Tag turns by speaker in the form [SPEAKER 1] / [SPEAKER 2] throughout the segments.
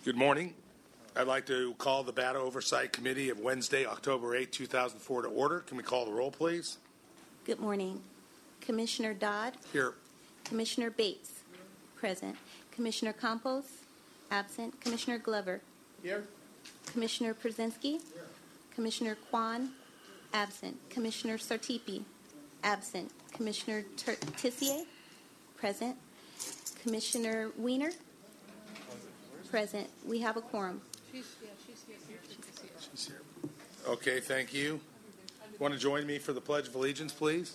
[SPEAKER 1] Good morning. I'd like to call the Data Oversight Committee of Wednesday, October 8, 2004 to order. Can we call the roll, please?
[SPEAKER 2] Good morning. Commissioner Dodd.
[SPEAKER 1] Here.
[SPEAKER 2] Commissioner Bates. Present. Commissioner Campos. Absent. Commissioner Glover.
[SPEAKER 3] Here.
[SPEAKER 2] Commissioner Przinski.
[SPEAKER 3] Here.
[SPEAKER 2] Commissioner Kwan. Absent. Commissioner Sartipi. Absent. Commissioner Tissier. Present. Commissioner Weiner. Present. We have a quorum.
[SPEAKER 1] She's here. Okay, thank you. Want to join me for the Pledge of Allegiance, please?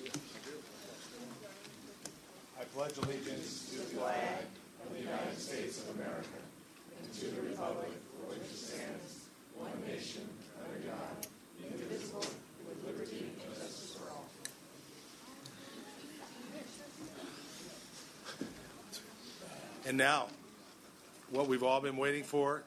[SPEAKER 1] I pledge allegiance to the flag of the United States of America and to the republic for which it stands, one nation, under God, indivisible, with liberty and justice for all. And now, what we've all been waiting for.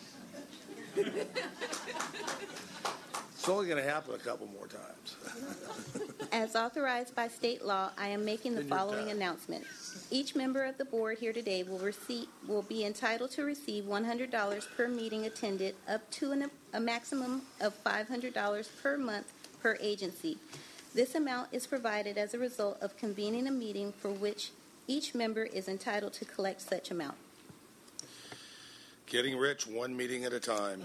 [SPEAKER 1] It's only going to happen a couple more times.
[SPEAKER 2] As authorized by state law, I am making the following announcement. Each member of the board here today will be entitled to receive $100 per meeting attended, up to a maximum of $500 per month per agency. This amount is provided as a result of convening a meeting for which each member is entitled to collect such amount.
[SPEAKER 1] Getting rich one meeting at a time.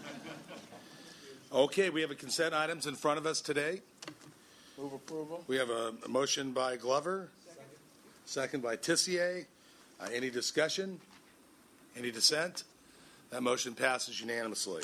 [SPEAKER 1] Okay, we have a consent items in front of us today.
[SPEAKER 3] Move approval.
[SPEAKER 1] We have a motion by Glover, second by Tissier. Any discussion? Any dissent? That motion passes unanimously.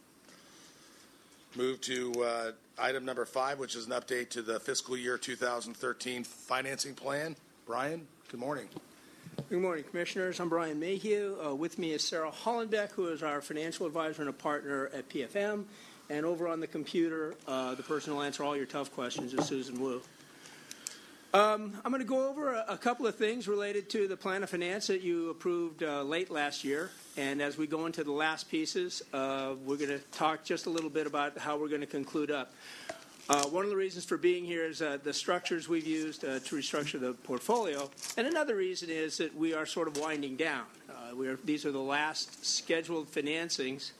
[SPEAKER 1] Move to item number 5, which is an update to the fiscal year 2013 financing plan. Brian, good morning.
[SPEAKER 3] Good morning, Commissioners. I'm Brian Mayhew. With me is Sarah Hollenbeck, who is our financial advisor and a partner at PFM. And over on the computer, the person who will answer all your tough questions is Susan Wu. I'm going to go over a couple of things related to the plan of finance that you approved late last year. And as we go into the last pieces, we're going to talk just a little bit about how we're going to conclude up. One of the reasons for being here is the structures we've used to restructure the portfolio. And another reason is that we are sort of winding down. These are the last scheduled financings.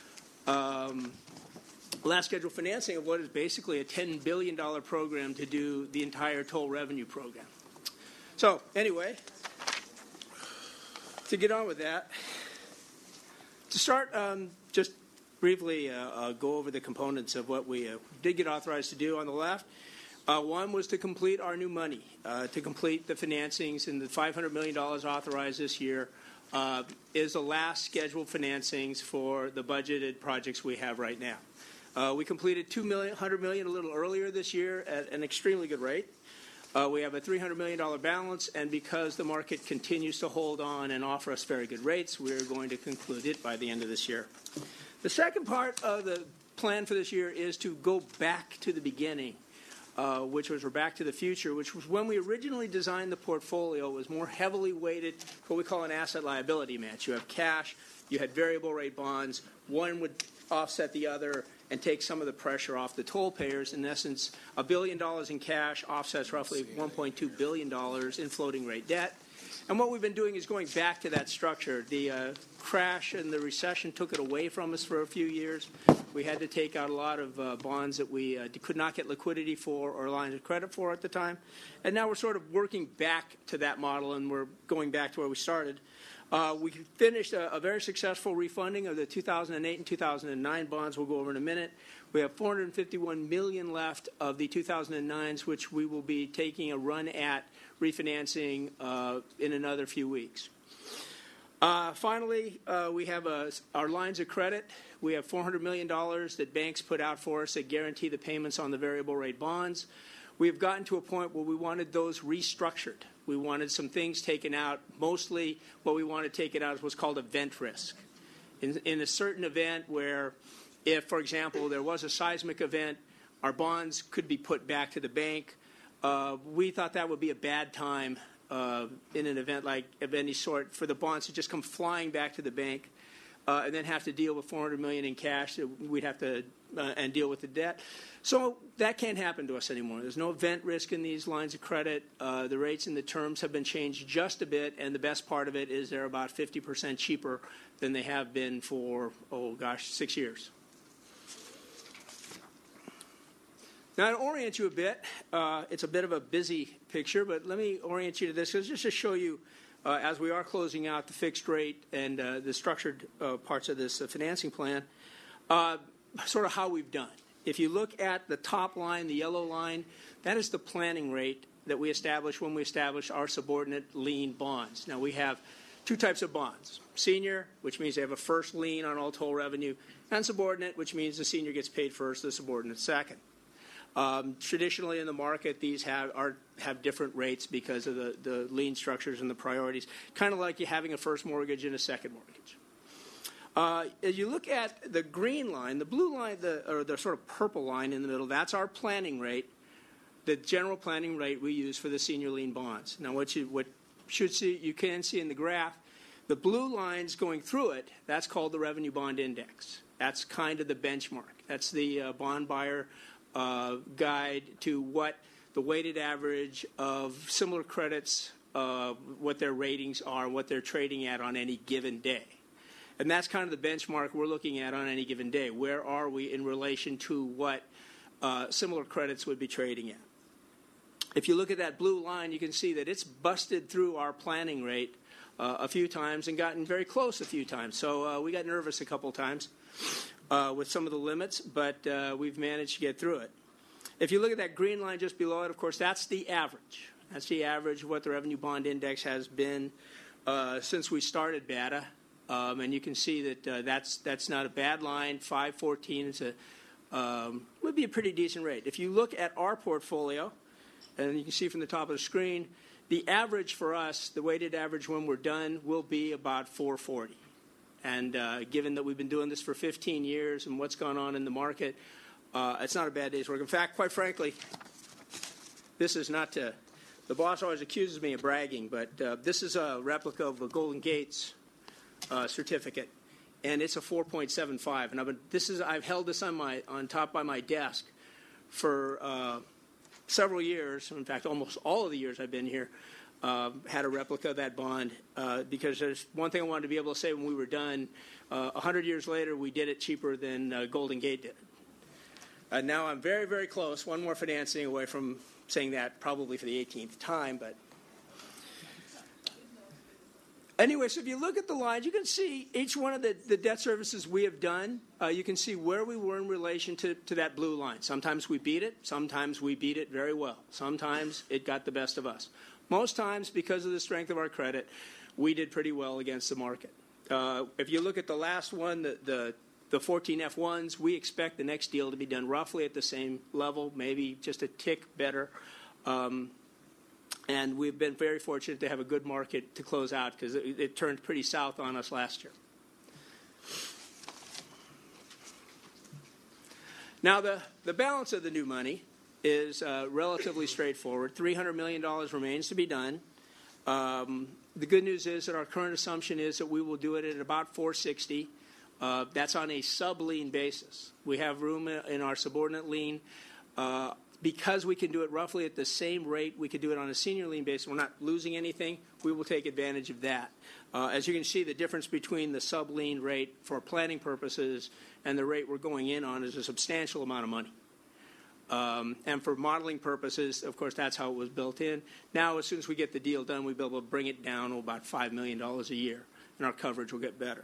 [SPEAKER 3] Last scheduled financing of what is basically a $10 billion program to do the entire toll revenue program. So anyway, to get on with that, to start, just briefly go over the components of what we did get authorized to do on the left. One was to complete our new money, to complete the financings, and the $500 million authorized this year is the last scheduled financings for the budgeted projects we have right now. We completed $100 million a little earlier this year at an extremely good rate. We have a $300 million balance, and because the market continues to hold on and offer us very good rates, we're going to conclude it by the end of this year. The second part of the plan for this year is to go back to the beginning, which was Back to the Future, which was when we originally designed the portfolio. It was more heavily weighted for what we call an asset liability match. You have cash, you had variable rate bonds, one would offset the other and take some of the pressure off the toll payers. In essence, $1 billion in cash offsets roughly $1.2 billion in floating rate debt. And what we've been doing is going back to that structure. The crash and the recession took it away from us for a few years. We had to take out a lot of bonds that we could not get liquidity for or lines of credit for at the time. And now we're sort of working back to that model, and we're going back to where we started. We finished a very successful refunding of the 2008 and 2009 bonds we'll go over in a minute. We have $451 million left of the 2009s, which we will be taking a run at refinancing in another few weeks. Finally, we have our lines of credit. We have $400 million that banks put out for us that guarantee the payments on the variable rate bonds. We have gotten to a point where we wanted those restructured. We wanted some things taken out. Mostly what we want to take it out is what's called event risk. In a certain event where if, for example, there was a seismic event, our bonds could be put back to the bank. We thought that would be a bad time in an event like of any sort for the bonds to just come flying back to the bank. and then have to deal with $400 million in cash that we'd have to and deal with the debt. So that can't happen to us anymore. There's no event risk in these lines of credit. The rates and the terms have been changed just a bit, and the best part of it is they're about 50% cheaper than they have been for, 6 years. Now, to orient you a bit, it's a bit of a busy picture, but let me orient you to this just to show you, as we are closing out the fixed rate and the structured parts of this financing plan, sort of how we've done. If you look at the top line, the yellow line, that is the planning rate that we establish when we establish our subordinate lien bonds. Now, we have two types of bonds. Senior, which means they have a first lien on all toll revenue, and subordinate, which means the senior gets paid first, the subordinate second. Traditionally in the market, these have different rates because of the lien structures and the priorities, kind of like you having a first mortgage and a second mortgage. As you look at the green line, the blue line, or the sort of purple line in the middle, that's our planning rate, the general planning rate we use for the senior lien bonds. Now, what you can see in the graph, the blue lines going through it, that's called the revenue bond index. That's kind of the benchmark. That's the bond buyer guide to what the weighted average of similar credits, what their ratings are, what they're trading at on any given day. And that's kind of the benchmark we're looking at on any given day. Where are we in relation to what similar credits would be trading at? If you look at that blue line, you can see that it's busted through our planning rate a few times and gotten very close a few times. So we got nervous a couple times with some of the limits, but we've managed to get through it. If you look at that green line just below it, of course, that's the average. That's the average of what the revenue bond index has been since we started BATA. And you can see that that's not a bad line. 5.14 would be a pretty decent rate. If you look at our portfolio, and you can see from the top of the screen, the average for us, the weighted average when we're done, will be about 4.40. And given that we've been doing this for 15 years and what's gone on in the market, it's not a bad day's work. In fact, quite frankly, this is not the boss always accuses me of bragging, but this is a replica of a Golden Gates certificate, and it's a 4.75. And I've held this on top by my desk for several years. In fact, almost all of the years I've been here, had a replica of that bond because there's one thing I wanted to be able to say when we were done. 100 years later, we did it cheaper than Golden Gate did. Now I'm very, very close, one more financing away from saying that probably for the 18th time, but anyway, so if you look at the lines, you can see each one of the debt services we have done. You can see where we were in relation to that blue line. Sometimes we beat it. Sometimes we beat it very well. Sometimes it got the best of us. Most times, because of the strength of our credit, we did pretty well against the market. If you look at the last one, the 14 F1s, we expect the next deal to be done roughly at the same level, maybe just a tick better. And we've been very fortunate to have a good market to close out because it turned pretty south on us last year. Now, the balance of the new money is relatively straightforward. $300 million remains to be done. The good news is that our current assumption is that we will do it at about $460. That's on a sub-lien basis. We have room in our subordinate lien. Because we can do it roughly at the same rate we could do it on a senior lien basis, we're not losing anything, we will take advantage of that. As you can see, the difference between the sub-lien rate for planning purposes and the rate we're going in on is a substantial amount of money. And for modeling purposes, of course, that's how it was built in. Now, as soon as we get the deal done, we'll be able to bring it down to about $5 million a year, and our coverage will get better.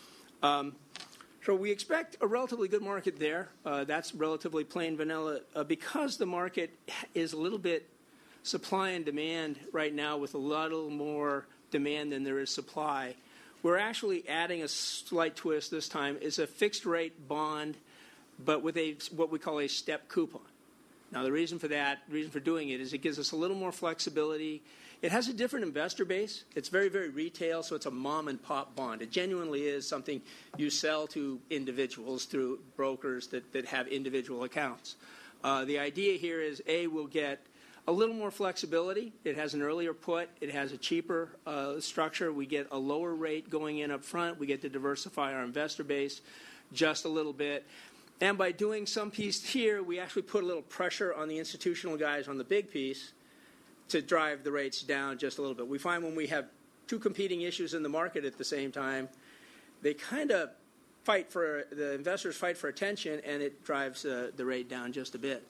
[SPEAKER 3] So we expect a relatively good market there. That's relatively plain vanilla. Because the market is a little bit supply and demand right now with a little more demand than there is supply, we're actually adding a slight twist this time. It's a fixed-rate bond, but with what we call a step coupon. Now, the reason for doing it is it gives us a little more flexibility. It has a different investor base. It's very, very retail, so it's a mom-and-pop bond. It genuinely is something you sell to individuals through brokers that have individual accounts. The idea here is, A, we'll get a little more flexibility. It has an earlier put. It has a cheaper structure. We get a lower rate going in up front. We get to diversify our investor base just a little bit. And by doing some piece here, we actually put a little pressure on the institutional guys on the big piece to drive the rates down just a little bit. We find when we have two competing issues in the market at the same time, they kind of the investors fight for attention, and it drives the rate down just a bit.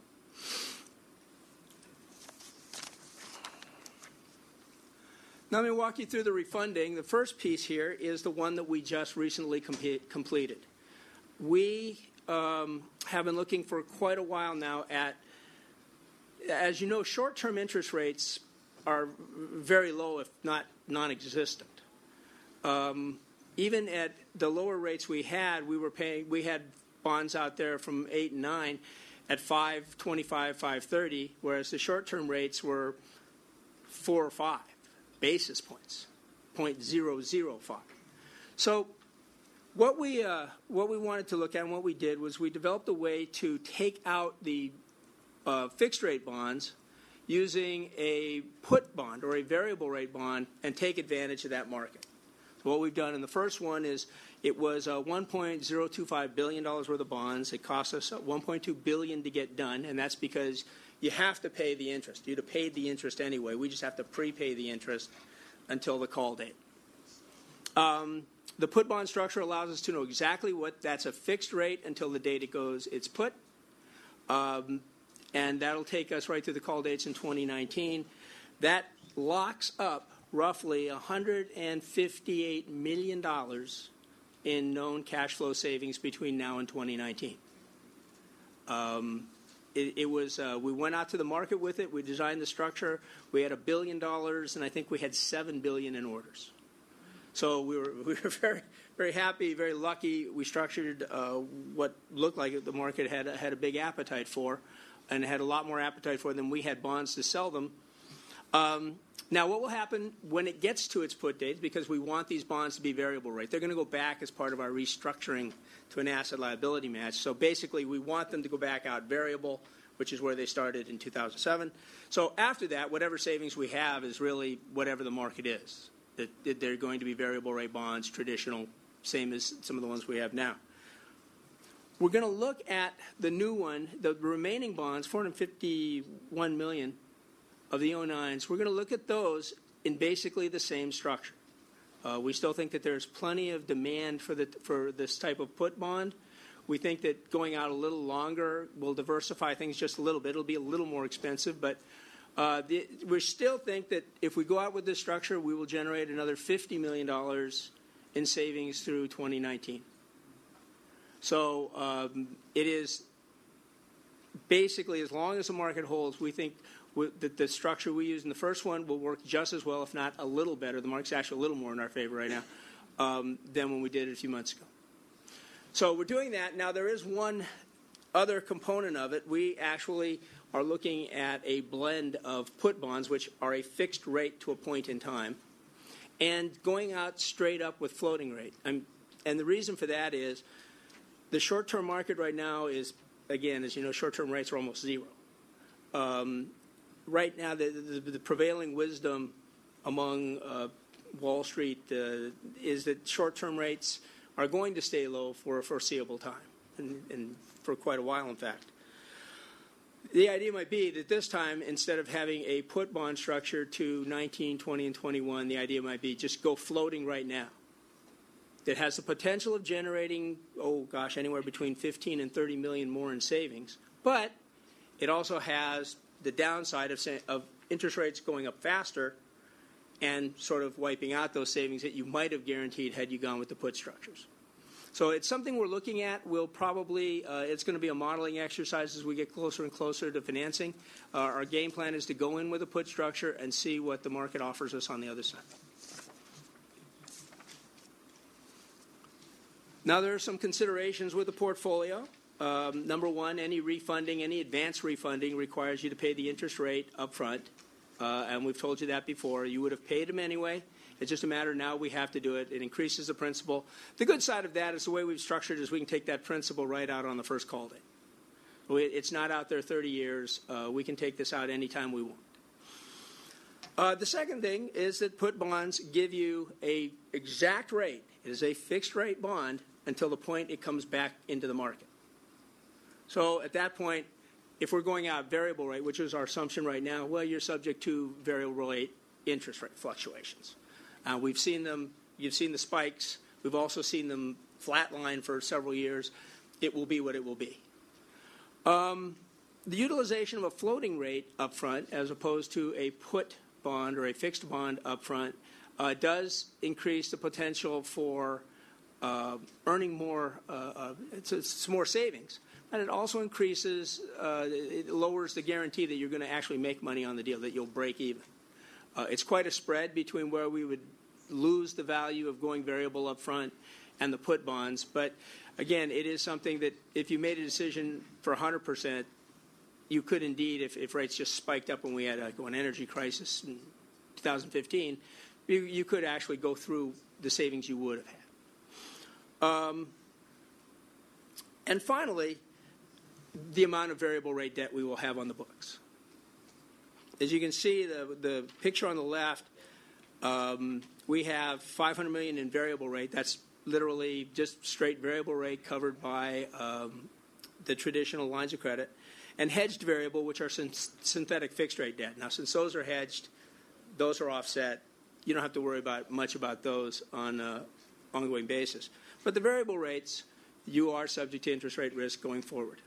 [SPEAKER 3] Now let me walk you through the refunding. The first piece here is the one that we just recently completed. We have been looking for quite a while now at, as you know, short-term interest rates are very low, if not non-existent. Even at the lower rates we had bonds out there from 8 and 9 at 5.25, 5.30, whereas the short-term rates were 4 or 5 basis points, 0.005. So what we wanted to look at and what we did was we developed a way to take out the fixed rate bonds using a put bond or a variable rate bond and take advantage of that market. So what we've done in the first one is it was $1.025 billion worth of bonds. It cost us $1.2 billion to get done, and that's because you have to pay the interest. You'd have paid the interest anyway. We just have to prepay the interest until the call date. The put bond structure allows us to know exactly that's a fixed rate until the date it's put. And that'll take us right through the call dates in 2019. That locks up roughly $158 million in known cash flow savings between now and 2019. We went out to the market with it. We designed the structure. We had $1 billion, and I think we had $7 billion in orders. So we were very, very happy, very lucky. We structured what looked like the market had a big appetite for, and had a lot more appetite for than we had bonds to sell them. Now, what will happen when it gets to its put date, because we want these bonds to be variable rate, they're going to go back as part of our restructuring to an asset liability match. So basically, we want them to go back out variable, which is where they started in 2007. So after that, whatever savings we have is really whatever the market is. That they're going to be variable rate bonds, traditional, same as some of the ones we have now. We're going to look at the new one, the remaining bonds, $451 million of the 09s. We're going to look at those in basically the same structure. We still think that there's plenty of demand for this type of put bond. We think that going out a little longer will diversify things just a little bit. It'll be a little more expensive, but we still think that if we go out with this structure, we will generate another $50 million in savings through 2019. So it is basically, as long as the market holds, we think that the structure we use in the first one will work just as well, if not a little better. The market's actually a little more in our favor right now than when we did it a few months ago. So we're doing that. Now, there is one other component of it. We actually are looking at a blend of put bonds, which are a fixed rate to a point in time, and going out straight up with floating rate. And the reason for that is the short-term market right now is, again, as you know, short-term rates are almost zero. Right now, the prevailing wisdom among Wall Street is that short-term rates are going to stay low for a foreseeable time, and for quite a while, in fact. The idea might be that this time, instead of having a put bond structure to 19, 20, and 21, the idea might be just go floating right now. It has the potential of generating, anywhere between 15 and 30 million more in savings, but it also has the downside of interest rates going up faster and sort of wiping out those savings that you might have guaranteed had you gone with the put structures. So it's something we're looking at. We'll probably, it's going to be a modeling exercise as we get closer and closer to financing. Our game plan is to go in with a put structure and see what the market offers us on the other side. Now, there are some considerations with the portfolio. Number one, any refunding, any advance refunding requires you to pay the interest rate up front. And we've told you that before. You would have paid them anyway. It's just a matter now we have to do it. It increases the principal. The good side of that is the way we've structured is we can take that principal right out on the first call date. It's not out there 30 years. We can take this out anytime we want. The second thing is that put bonds give you a exact rate. It is a fixed rate bond until the point it comes back into the market. So at that point, if we're going out variable rate, which is our assumption right now, well, you're subject to variable rate interest rate fluctuations. We've seen them. You've seen the spikes. We've also seen them flatline for several years. It will be what it will be. The utilization of a floating rate up front as opposed to a put bond or a fixed bond up front does increase the potential for earning more, it's more savings. And it also increases, it lowers the guarantee that you're going to actually make money on the deal, that you'll break even. It's quite a spread between where we would lose the value of going variable up front and the put bonds. But again, it is something that if you made a decision for 100%, you could indeed, if rates just spiked up when we had an energy crisis in 2015, you could actually go through the savings you would have had. And finally, the amount of variable rate debt we will have on the books. As you can see, the picture on the left, we have $500 million in variable rate. That's literally just straight variable rate covered by the traditional lines of credit, and hedged variable, which are synthetic fixed rate debt. Now, since those are hedged, those are offset. You don't have to worry much about those on an ongoing basis. But the variable rates, you are subject to interest rate risk going forward.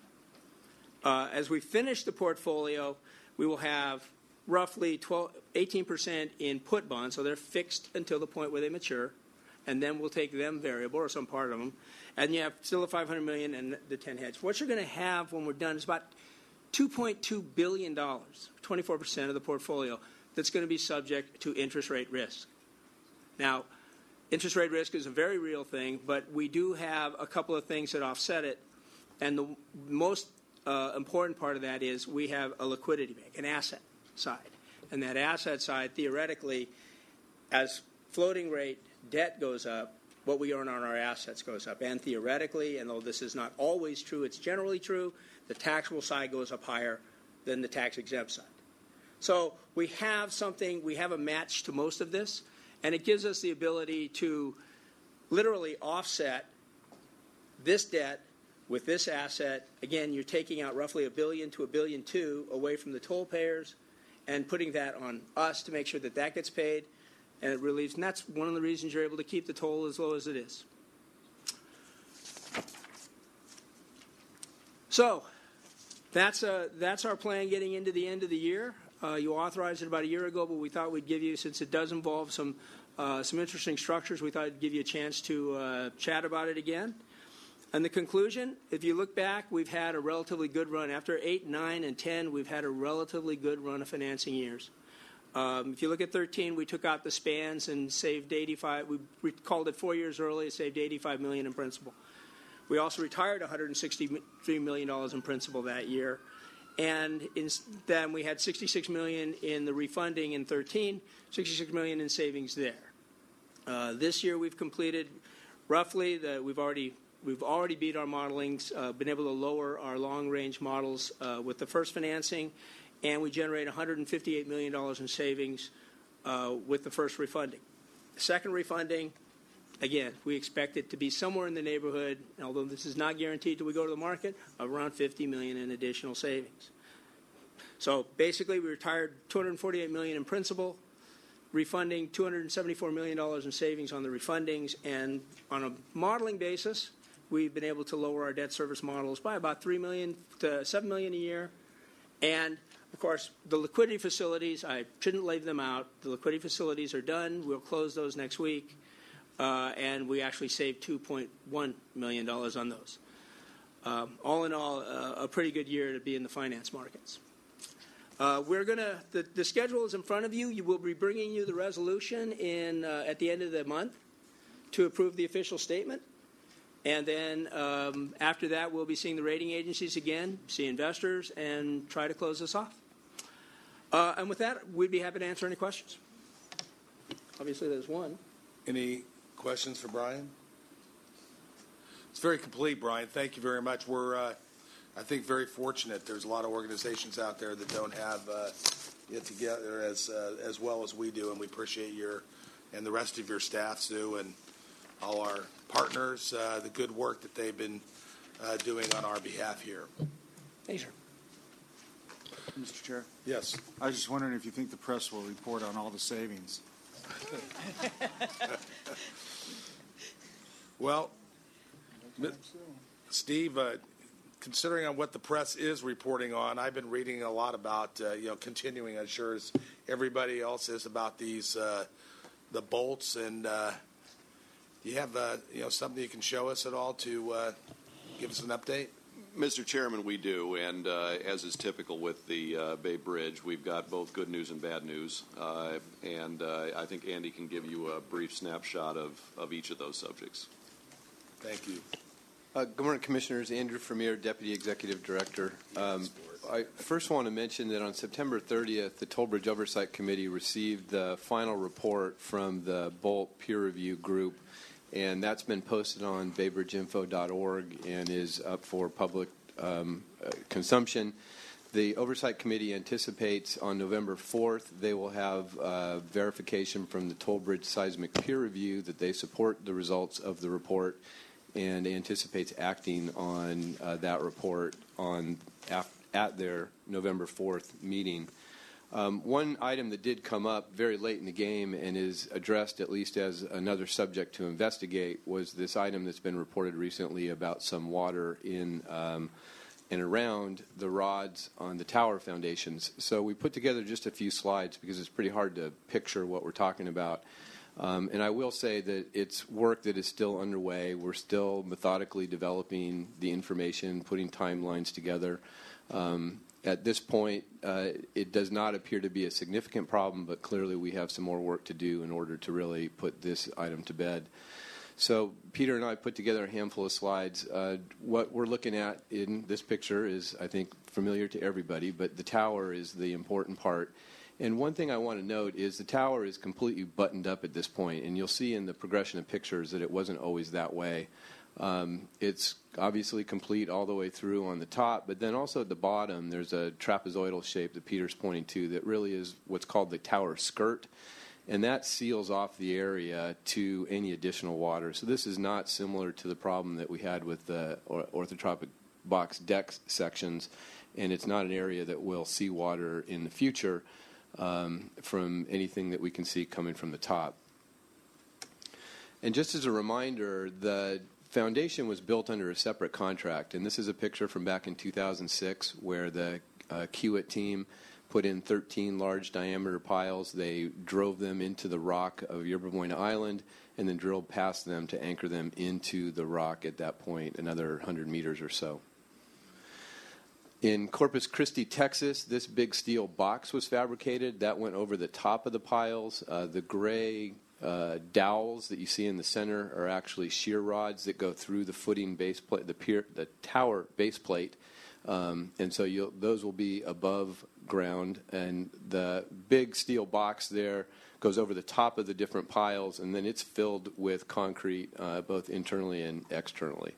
[SPEAKER 3] As we finish the portfolio, we will have roughly 18% in put bonds, so they're fixed until the point where they mature, and then we'll take them variable, or some part of them, and you have still a $500 million and the 10 hedge. What you're going to have when we're done is about $2.2 billion, 24% of the portfolio, that's going to be subject to interest rate risk. Now, interest rate risk is a very real thing, but we do have a couple of things that offset it, and the most important part of that is we have a liquidity bank, an asset side. And that asset side, theoretically, as floating rate debt goes up, what we earn on our assets goes up. And theoretically, and though this is not always true, it's generally true, the taxable side goes up higher than the tax-exempt side. So we have something, we have a match to most of this, and it gives us the ability to literally offset this debt with this asset. Again, you're taking out roughly $1 billion to $1.2 billion away from the toll payers and putting that on us to make sure that that gets paid, and it relieves. And that's one of the reasons you're able to keep the toll as low as it is. So that's our plan getting into the end of the year. You authorized it about a year ago, but we thought we'd give you, since it does involve some interesting structures, we thought I'd give you a chance to chat about it again. And the conclusion, if you look back, we've had a relatively good run. After 8, 9, and 10, we've had a relatively good run of financing years. If you look at 13, we took out the spans and saved 85. We called it 4 years early. It saved $85 million in principal. We also retired $163 million in principal that year. And then we had $66 million in the refunding in 13, $66 million in savings there. This year we've completed roughly, we've already beat our modelings, been able to lower our long-range models with the first financing, and we generate $158 million in savings with the first refunding. The second refunding, again, we expect it to be somewhere in the neighborhood, although this is not guaranteed till we go to the market, of around $50 million in additional savings. So basically, we retired $248 million in principal, refunding $274 million in savings on the refundings, and on a modeling basis, we've been able to lower our debt service models by about $3 million to $7 million a year. And, of course, the liquidity facilities, I shouldn't leave them out. The liquidity facilities are done. We'll close those next week. And we actually saved $2.1 million on those. All in all, a pretty good year to be in the finance markets. The schedule is in front of you. You will be bringing you the resolution at the end of the month to approve the official statement. And then after that, we'll be seeing the rating agencies again, see investors, and try to close this off. And with that, we'd be happy to answer any questions. Obviously, there's one.
[SPEAKER 1] Any questions for Brian? It's very complete, Brian. Thank you very much. We're, I think, very fortunate. There's a lot of organizations out there that don't have, it together as well as we do, and we appreciate your and the rest of your staff, Sue, and all our partners, the good work that they've been doing on our behalf here.
[SPEAKER 3] Thanks, sir.
[SPEAKER 4] Mr. Chair,
[SPEAKER 1] Yes.
[SPEAKER 4] I was just wondering if you think the press will report on all the savings.
[SPEAKER 1] Well, Steve, considering on what the press is reporting on, I've been reading a lot about, continuing, I'm sure as everybody else is, about these, the bolts. And do you have, something you can show us at all to give us an update?
[SPEAKER 5] Mr. Chairman, we do, and as is typical with the Bay Bridge, we've got both good news and bad news, and I think Andy can give you a brief snapshot of each of those subjects.
[SPEAKER 1] Thank you.
[SPEAKER 6] Good morning, Commissioners. Andrew Vermeer, Deputy Executive Director. I first want to mention that on September 30th, the Toll Bridge Oversight Committee received the final report from the Bolt peer review group, and that's been posted on baybridgeinfo.org and is up for public consumption. The Oversight Committee anticipates on November 4th they will have verification from the Toll Bridge Seismic Peer Review that they support the results of the report, and anticipates acting on that report at their November 4th meeting. One item that did come up very late in the game and is addressed at least as another subject to investigate was this item that's been reported recently about some water in and around the rods on the tower foundations. So we put together just a few slides because it's pretty hard to picture what we're talking about. And I will say that it's work that is still underway. We're still methodically developing the information, putting timelines together. At this point, it does not appear to be a significant problem, but clearly we have some more work to do in order to really put this item to bed. So Peter and I put together a handful of slides. What we're looking at in this picture is, I think, familiar to everybody, but the tower is the important part. And one thing I want to note is the tower is completely buttoned up at this point, and you'll see in the progression of pictures that it wasn't always that way. It's obviously complete all the way through on the top, but then also at the bottom there's a trapezoidal shape that Peter's pointing to that really is what's called the tower skirt, and that seals off the area to any additional water. So this is not similar to the problem that we had with the orthotropic box deck sections, and it's not an area that will see water in the future from anything that we can see coming from the top. And just as a reminder, the foundation was built under a separate contract, and this is a picture from back in 2006 where the Kiewit team put in 13 large diameter piles. They drove them into the rock of Yerba Buena Island and then drilled past them to anchor them into the rock at that point, another 100 meters or so. In Corpus Christi, Texas, this big steel box was fabricated. That went over the top of the piles. The gray dowels that you see in the center are actually shear rods that go through the footing base plate, the tower base plate, and so those will be above ground. And the big steel box there goes over the top of the different piles, and then it's filled with concrete, both internally and externally.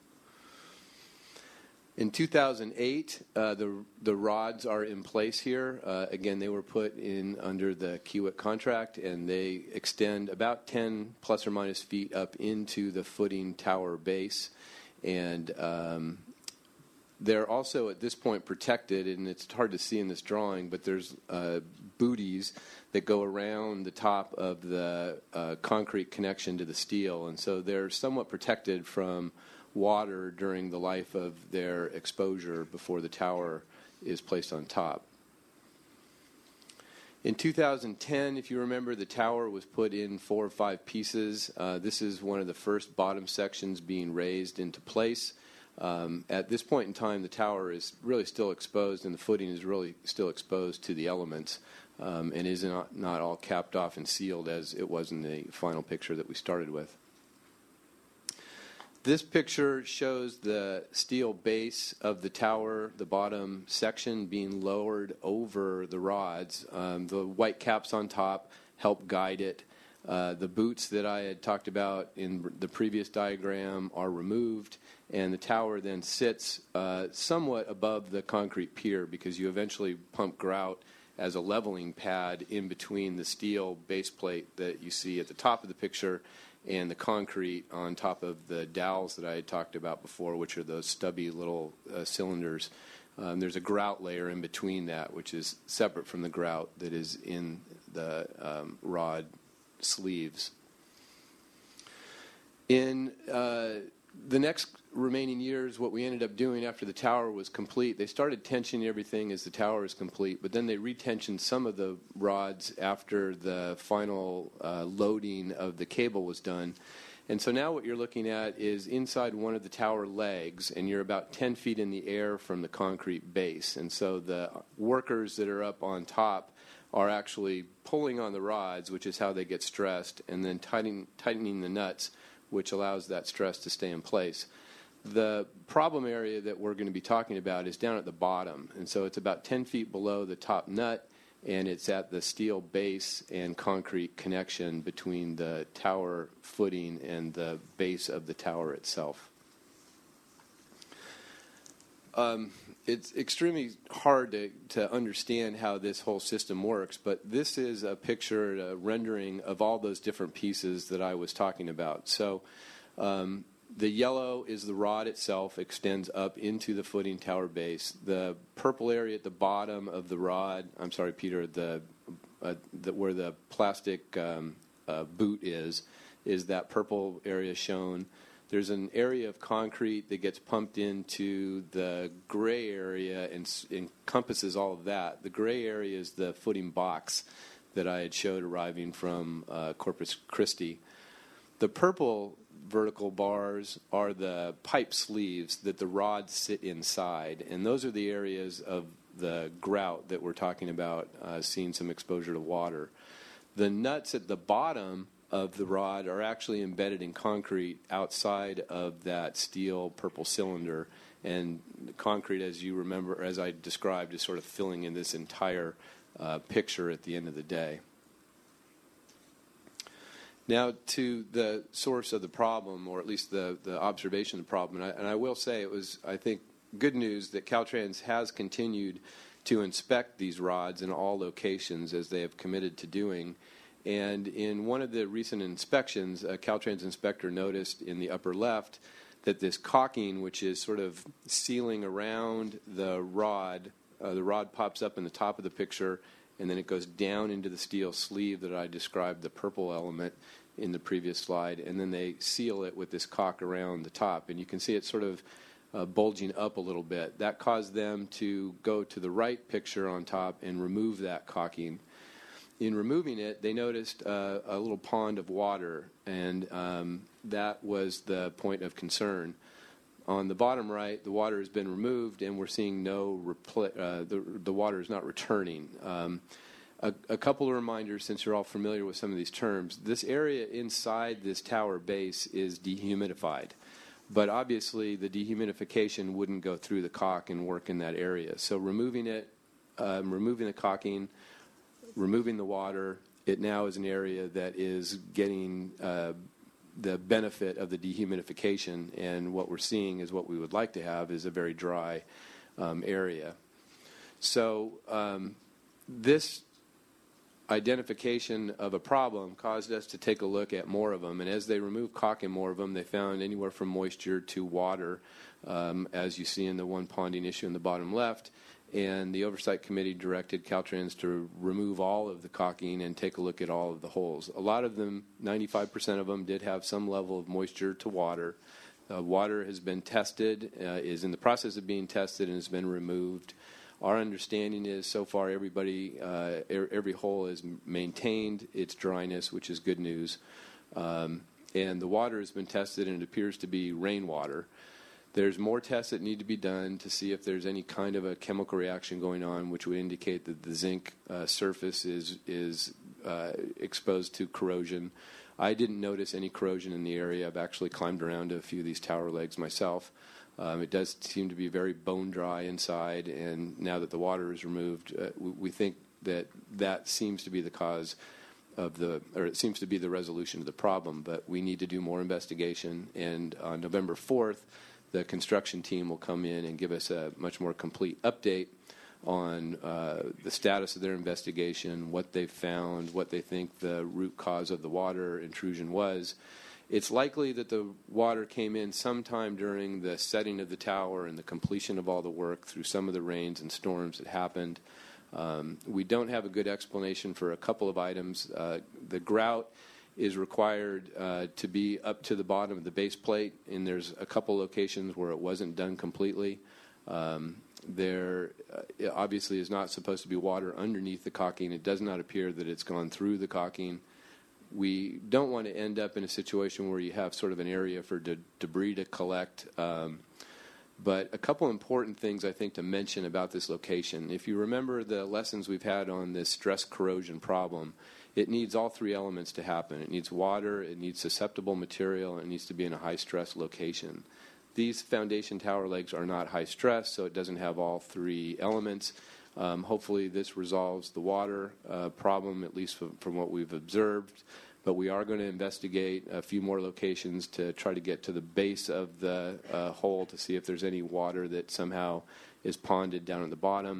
[SPEAKER 6] In 2008, the rods are in place here. Again, they were put in under the Kiewit contract, and they extend about 10 plus or minus feet up into the footing tower base. And they're also at this point protected, and it's hard to see in this drawing, but there's booties that go around the top of the concrete connection to the steel. And so they're somewhat protected from water during the life of their exposure before the tower is placed on top. In 2010, if you remember, the tower was put in 4 or 5 pieces. This is one of the first bottom sections being raised into place. At this point in time, the tower is really still exposed, and the footing is really still exposed to the elements, and is not all capped off and sealed as it was in the final picture that we started with. This picture shows the steel base of the tower, the bottom section being lowered over the rods. The white caps on top help guide it. The boots that I had talked about in the previous diagram are removed, and the tower then sits somewhat above the concrete pier because you eventually pump grout as a leveling pad in between the steel base plate that you see at the top of the picture and the concrete on top of the dowels that I had talked about before, which are those stubby little cylinders. There's a grout layer in between that, which is separate from the grout that is in the rod sleeves. In the next remaining years, what we ended up doing after the tower was complete, they started tensioning everything as the tower is complete, but then they retensioned some of the rods after the final loading of the cable was done. And so now what you're looking at is inside one of the tower legs, and you're about 10 feet in the air from the concrete base. And so the workers that are up on top are actually pulling on the rods, which is how they get stressed, and then tightening the nuts, which allows that stress to stay in place. The problem area that we're going to be talking about is down at the bottom, and so it's about 10 feet below the top nut, and it's at the steel base and concrete connection between the tower footing and the base of the tower itself. It's extremely hard to understand how this whole system works, but this is a picture, a rendering of all those different pieces that I was talking about. So the yellow is the rod itself, extends up into the footing tower base. The purple area at the bottom of the rod, I'm sorry, Peter, where the plastic boot is that purple area shown. There's an area of concrete that gets pumped into the gray area and encompasses all of that. The gray area is the footing box that I had showed arriving from Corpus Christi. The purple vertical bars are the pipe sleeves that the rods sit inside, and those are the areas of the grout that we're talking about, seeing some exposure to water. The nuts at the bottom of the rod are actually embedded in concrete outside of that steel purple cylinder, and the concrete, as you remember, as I described, is sort of filling in this entire picture at the end of the day. Now to the source of the problem, or at least the observation of the problem, and I will say it was, I think, good news that Caltrans has continued to inspect these rods in all locations as they have committed to doing. And in one of the recent inspections, a Caltrans inspector noticed in the upper left that this caulking, which is sort of sealing around the rod pops up in the top of the picture, and then it goes down into the steel sleeve that I described, the purple element in the previous slide, and then they seal it with this caulk around the top. And you can see it sort of bulging up a little bit. That caused them to go to the right picture on top and remove that caulking. In removing it, they noticed a little pond of water, and that was the point of concern. On the bottom right, the water has been removed, and we're seeing the water is not returning. A couple of reminders, since you're all familiar with some of these terms. This area inside this tower base is dehumidified, but obviously the dehumidification wouldn't go through the caulk and work in that area. So removing it, removing the caulking, removing the water, it now is an area that is getting the benefit of the dehumidification, and what we're seeing is what we would like to have is a very dry area. So this identification of a problem caused us to take a look at more of them, and as they removed caulk in more of them, they found anywhere from moisture to water, as you see in the one ponding issue in the bottom left. And the Oversight Committee directed Caltrans to remove all of the caulking and take a look at all of the holes. A lot of them, 95% of them, did have some level of moisture to water. Water has been tested, is in the process of being tested, and has been removed. Our understanding is so far every hole has maintained its dryness, which is good news. And the water has been tested, and it appears to be rainwater. There's more tests that need to be done to see if there's any kind of a chemical reaction going on, which would indicate that the zinc surface is exposed to corrosion. I didn't notice any corrosion in the area. I've actually climbed around to a few of these tower legs myself. It does seem to be very bone dry inside, and now that the water is removed, we think that seems to be the cause of it seems to be the resolution of the problem. But we need to do more investigation, and on November 4th, the construction team will come in and give us a much more complete update on the status of their investigation, what they've found, what they think the root cause of the water intrusion was. It's likely that the water came in sometime during the setting of the tower and the completion of all the work through some of the rains and storms that happened. We don't have a good explanation for a couple of items. The grout is required to be up to the bottom of the base plate, and there's a couple locations where it wasn't done completely. There obviously is not supposed to be water underneath the caulking. It does not appear that it's gone through the caulking. We don't want to end up in a situation where you have sort of an area for debris to collect. But a couple important things I think to mention about this location. If you remember the lessons we've had on this stress corrosion problem, it needs all three elements to happen. It needs water, it needs susceptible material, and it needs to be in a high stress location. These foundation tower legs are not high stress, so it doesn't have all three elements. Hopefully this resolves the water problem, at least from what we've observed. But we are going to investigate a few more locations to try to get to the base of the hole to see if there's any water that somehow is ponded down at the bottom.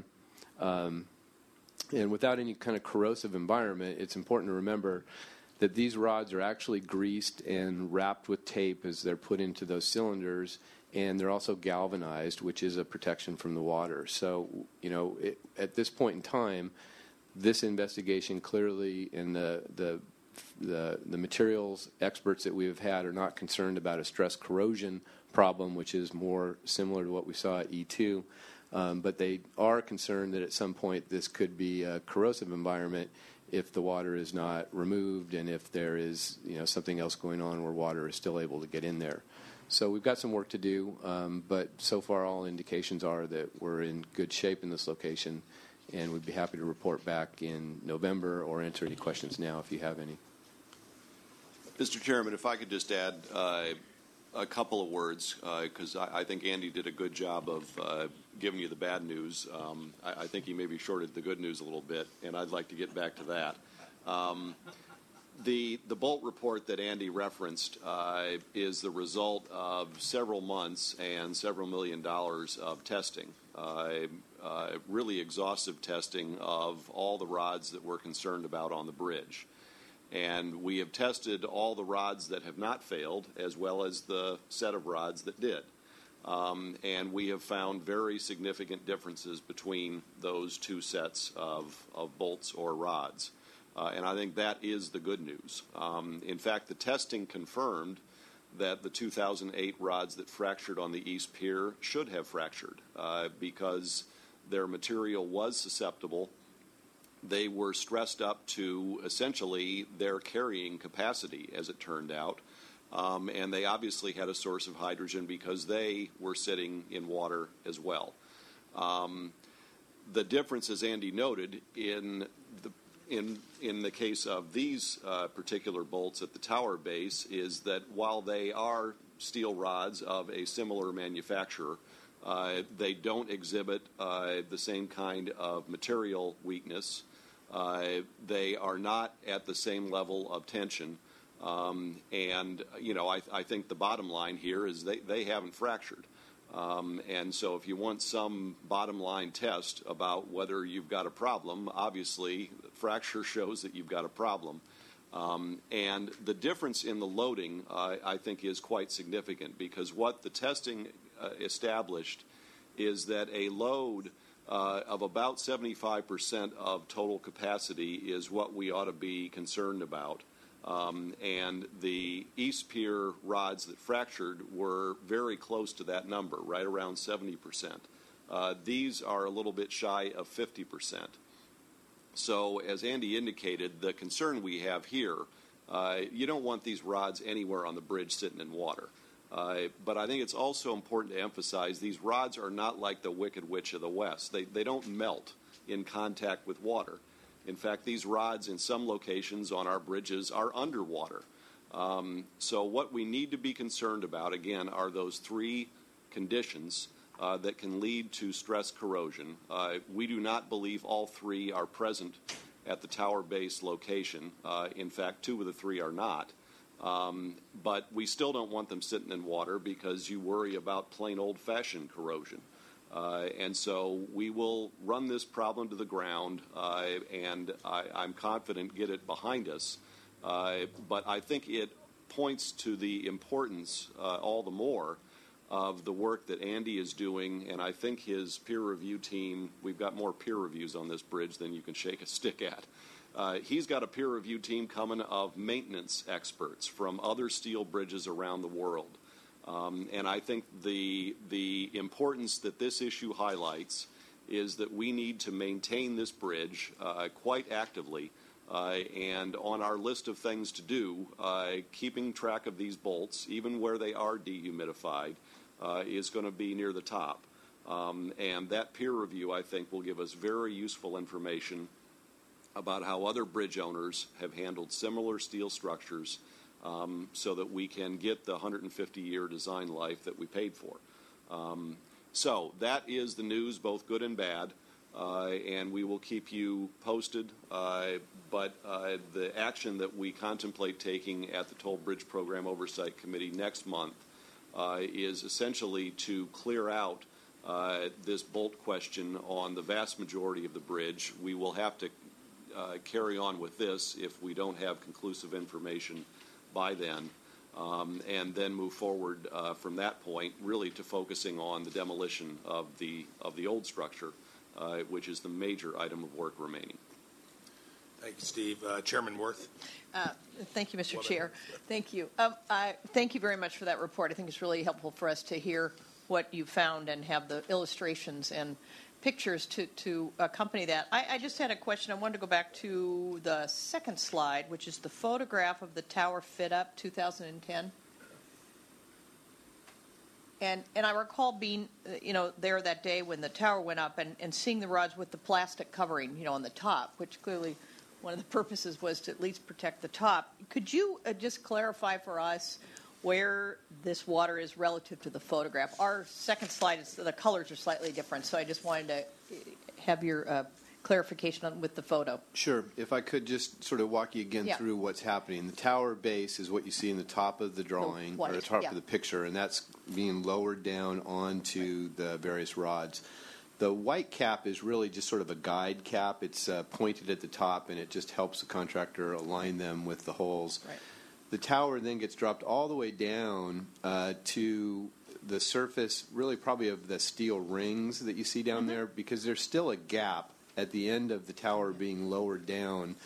[SPEAKER 6] And without any kind of corrosive environment, it's important to remember that these rods are actually greased and wrapped with tape as they're put into those cylinders, and they're also galvanized, which is a protection from the water. So, at this point in time, this investigation clearly, and the materials experts that we have had are not concerned about a stress corrosion problem, which is more similar to what we saw at E2. But they are concerned that at some point this could be a corrosive environment if the water is not removed and if there is something else going on where water is still able to get in there. So we've got some work to do, but so far all indications are that we're in good shape in this location, and we'd be happy to report back in November or answer any questions now if you have any.
[SPEAKER 5] Mr. Chairman, if I could just add a couple of words, because I think Andy did a good job of giving you the bad news. I think he maybe shorted the good news a little bit, and I'd like to get back to that. The Bolt report that Andy referenced is the result of several months and several $1 million of testing, really exhaustive testing of all the rods that we're concerned about on the bridge. And we have tested all the rods that have not failed, as well as the set of rods that did. And we have found very significant differences between those two sets of bolts or rods. And I think that is the good news. In fact, the testing confirmed that the 2008 rods that fractured on the East Pier should have fractured because their material was susceptible. They were stressed up to essentially their carrying capacity, as it turned out. And they obviously had a source of hydrogen because they were sitting in water as well. The difference, as Andy noted, in the case of these particular bolts at the tower base is that while they are steel rods of a similar manufacturer, they don't exhibit the same kind of material weakness. They are not at the same level of tension. I think the bottom line here is they haven't fractured. And so if you want some bottom line test about whether you've got a problem, obviously fracture shows that you've got a problem. And the difference in the loading, I think, is quite significant because what the testing established is that a load of about 75% of total capacity is what we ought to be concerned about. And the East Pier rods that fractured were very close to that number, right around 70%. These are a little bit shy of 50%. So, as Andy indicated, the concern we have here, you don't want these rods anywhere on the bridge sitting in water. But I think it's also important to emphasize these rods are not like the Wicked Witch of the West. They don't melt in contact with water. In fact, these rods in some locations on our bridges are underwater. So what we need to be concerned about, again, are those three conditions that can lead to stress corrosion. We do not believe all three are present at the tower base location. In fact, two of the three are not. But we still don't want them sitting in water because you worry about plain old-fashioned corrosion. And so we will run this problem to the ground, and I'm confident get it behind us. But I think it points to the importance all the more of the work that Andy is doing, and I think his peer review team, we've got more peer reviews on this bridge than you can shake a stick at. He's got a peer review team coming of maintenance experts from other steel bridges around the world. And I think the importance that this issue highlights is that we need to maintain this bridge quite actively. And on our list of things to do, keeping track of these bolts, even where they are dehumidified, is going to be near the top. And that peer review, I think, will give us very useful information about how other bridge owners have handled similar steel structures, so that we can get the 150-year design life that we paid for. So that is the news, both good and bad. And we will keep you posted. But the action that we contemplate taking at the Toll Bridge Program Oversight Committee next month is essentially to clear out this bolt question on the vast majority of the bridge. We will have to carry on with this if we don't have conclusive information by then, and then move forward from that point, really to focusing on the demolition of the old structure, which is the major item of work remaining.
[SPEAKER 1] Thank you, Steve. Chairman Worth.
[SPEAKER 7] Thank you, Mr. Chair. Thank you. Thank you very much for that report. I think it's really helpful for us to hear what you found and have the illustrations and pictures to accompany that. I just had a question. I wanted to go back to the second slide, which is the photograph of the tower fit up 2010. And I recall being, there that day when the tower went up and seeing the rods with the plastic covering, on the top, which clearly one of the purposes was to at least protect the top. Could you just clarify for us where this water is relative to the photograph? Our second slide, the colors are slightly different, so I just wanted to have your clarification with the photo.
[SPEAKER 6] Sure. If I could just sort of walk you again through what's happening. The tower base is what you see in the top of the drawing, or the top of the picture, and that's being lowered down onto the various rods. The white cap is really just sort of a guide cap. It's pointed at the top, and it just helps the contractor align them with the holes.
[SPEAKER 7] Right.
[SPEAKER 6] The tower then gets dropped all the way down to the surface, really probably of the steel rings that you see down there, because there's still a gap at the end of the tower being lowered down.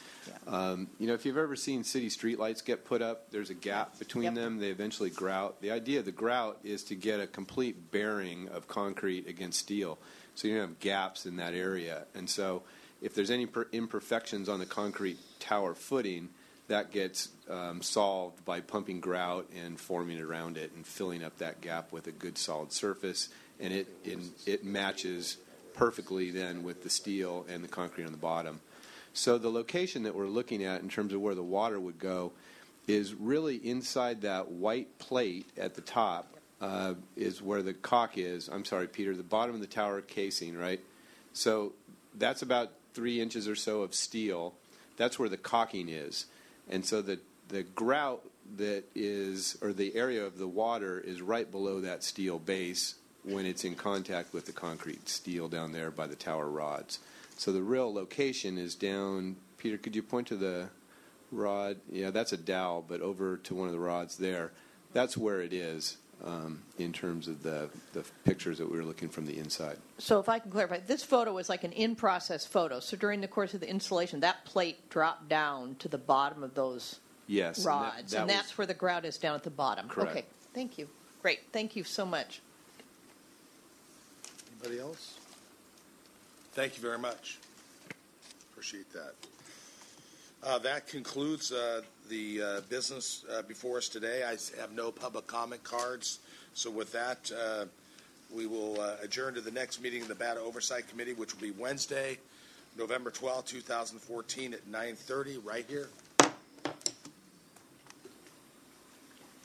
[SPEAKER 6] If you've ever seen city streetlights get put up, there's a gap between them. They eventually grout. The idea of the grout is to get a complete bearing of concrete against steel, so you don't have gaps in that area. And so if there's any imperfections on the concrete tower footing, that gets solved by pumping grout and forming around it and filling up that gap with a good solid surface, and it matches perfectly then with the steel and the concrete on the bottom. So the location that we're looking at in terms of where the water would go is really inside that white plate at the top is where the caulk is. I'm sorry, Peter, the bottom of the tower casing, right? So that's about 3 inches or so of steel. That's where the caulking is. And so the grout that is, or the area of the water is right below that steel base when it's in contact with the concrete steel down there by the tower rods. So the real location is down, Peter, could you point to the rod? Yeah, that's a dowel, but over to one of the rods there. That's where it is in terms of the pictures that we were looking from the inside.
[SPEAKER 7] So if I can clarify, this photo was like an in-process photo. So during the course of the installation, that plate dropped down to the bottom of those rods, and that's where the grout is down at the bottom.
[SPEAKER 6] Correct. Okay,
[SPEAKER 7] thank you. Great, thank you so much.
[SPEAKER 1] Anybody else? Thank you very much. Appreciate that. That concludes the business before us today. I have no public comment cards. So with that, we will adjourn to the next meeting of the BATA Oversight Committee, which will be Wednesday, November 12, 2014 at 9:30 right here.